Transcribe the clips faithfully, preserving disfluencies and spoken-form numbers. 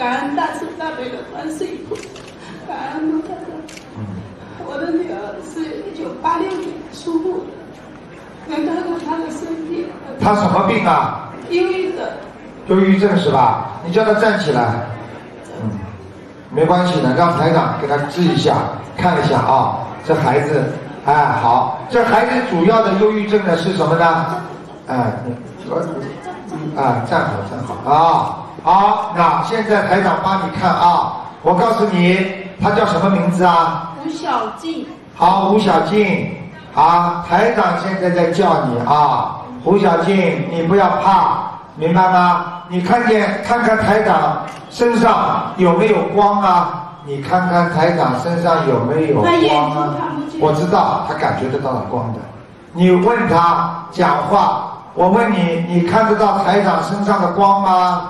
感恩大慈大悲的观世音菩萨，感恩卢台长。嗯，我的女儿是一九八六年属虎的，能看看她的身体。 她什么病啊？ 忧郁症。 忧郁症是吧？你叫她站起来。嗯，没关系的，让台长给她治一下，看一下啊，这孩子，哎，好，这孩子主要的忧郁症呢是什么呢？哎，啊，站好站好啊。好，那现在台长帮你看啊，我告诉你，他叫什么名字啊？ 吴小静。 好，吴小静，好，台长现在在叫你啊，吴小静，你不要怕，明白吗？你看见看看台长身上有没有光啊？你看看台长身上有没有光啊？我知道他感觉得到光的。你问他讲话，我问你，你看得到台长身上的光吗？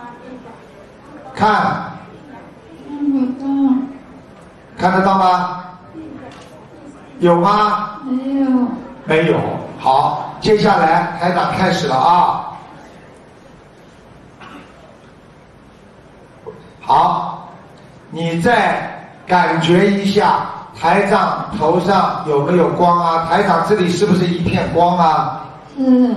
看，看得到吗？有吗？ 没有。 没有。好，接下来台长开始了啊。好，你再感觉一下台长头上有没有光啊？台长这里是不是一片光啊？ 嗯。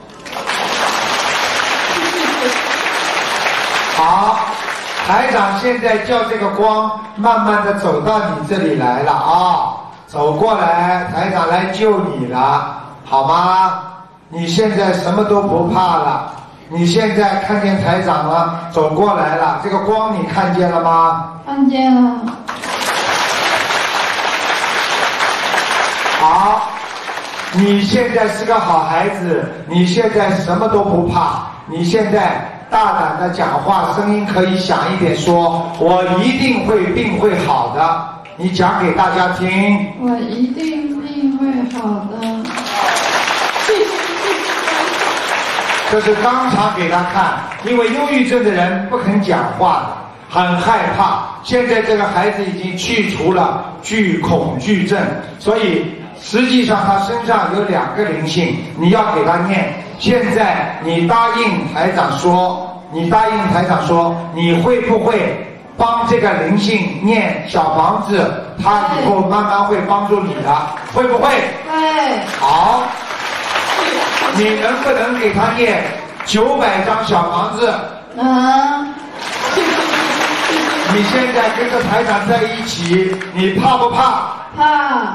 好，台长现在叫这个光慢慢的走到你这里来了啊，走过来，台长来救你了，好吗？你现在什么都不怕了，你现在看见台长了，走过来了，这个光你看见了吗？ 看见了。 好，你现在是个好孩子，你现在什么都不怕，你现在大胆的讲话，声音可以响一点，说我一定会病会好的，你讲给大家听。 我一定病会好的。 这是当场给他看，因为忧郁症的人不肯讲话的，很害怕。现在这个孩子已经去除了惧恐惧症，所以实际上他身上有两个灵性，你要给他念。现在你答应台长说，你答应台长说，你会不会帮这个灵性念小房子？他以后慢慢会帮助你的，会不会？ 会。 好，你能不能给他念九百张小房子？ 能。 你现在跟着台长在一起，你怕不怕？ 怕。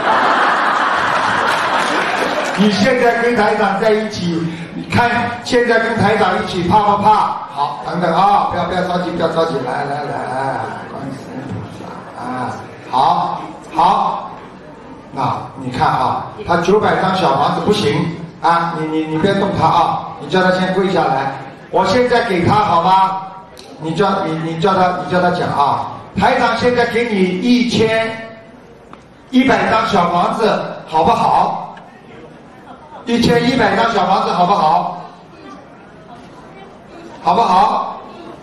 你现在跟台长在一起，你看现在跟台长一起怕不怕？好，等等啊，不要不要着急，不要着急，来来来，观世音菩萨啊，好，好，那你看啊，他九百张小房子不行啊，你你你别动他啊，你叫他先跪下来，我现在给他好吗？你叫你你叫他你叫他讲啊，台长现在给你一千一百张小房子，好不好？一千一百张小房子好不好？好不好？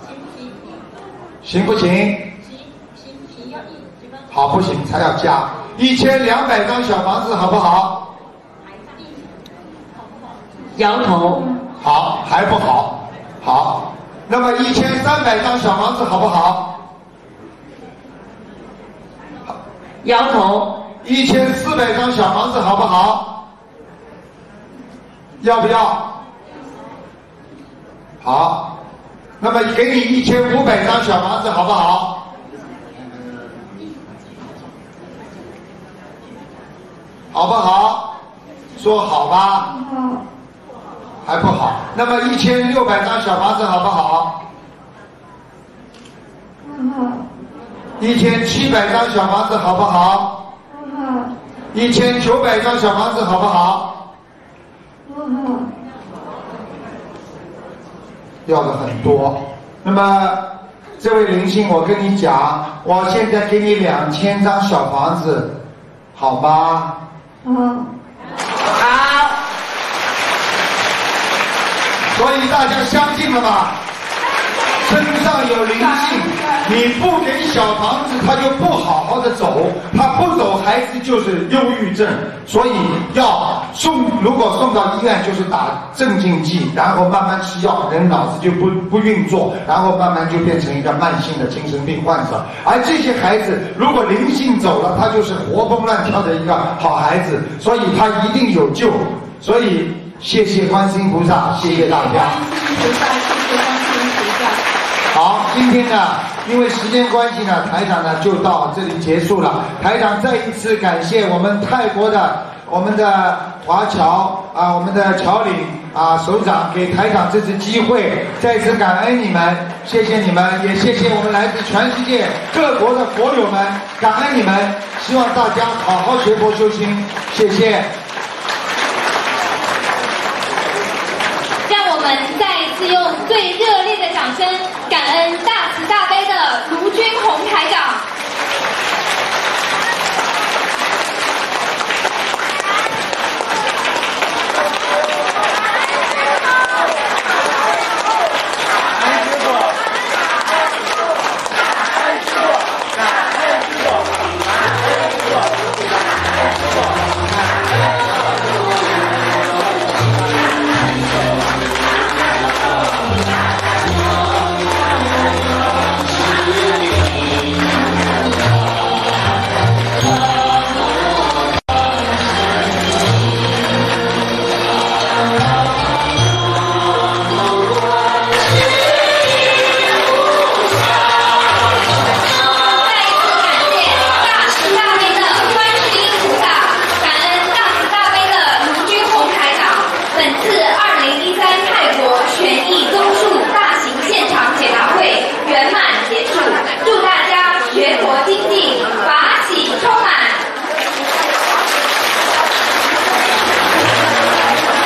行不行？好，不行才要加一千两百张小房子好不好？ 摇头。 好，还不好。好，那么一千三百张小房子好不好？ 摇头。 一千四百张小房子好不好？要不要？好，那么给你一千五百张小房子好不好？好不好？说好吧？ 好。 还不好。那么一千六百张小房子好不好？ 好。 一千七百张小房子好不好？ 好。 一千九百张小房子好不好？ 不好。 要的很多。那么这位灵性，我跟你讲，我现在给你两千张小房子，好吗？ 好。 好。 所以大家相信了吧？身上有灵性， 你不给小房子，他就不好好的走，他不走，孩子就是忧郁症。所以要送，如果送到医院，就是打镇静剂，然后慢慢吃药，人脑子就不不运作，然后慢慢就变成一个慢性的精神病患者。而这些孩子如果灵性走了，他就是活蹦乱跳的一个好孩子，所以他一定有救。所以谢谢观世音菩萨，谢谢大家。 观世音菩萨，谢谢观世音菩萨。 好，今天呢，因为时间关系呢，台长呢就到这里结束了。台长再一次感谢我们泰国的我们的华侨啊，我们的侨领啊首长给台长这次机会，再次感恩你们，谢谢你们，也谢谢我们来自全世界各国的佛友们，感恩你们，希望大家好好学佛修心，谢谢。 让我们再一次用最热烈的掌声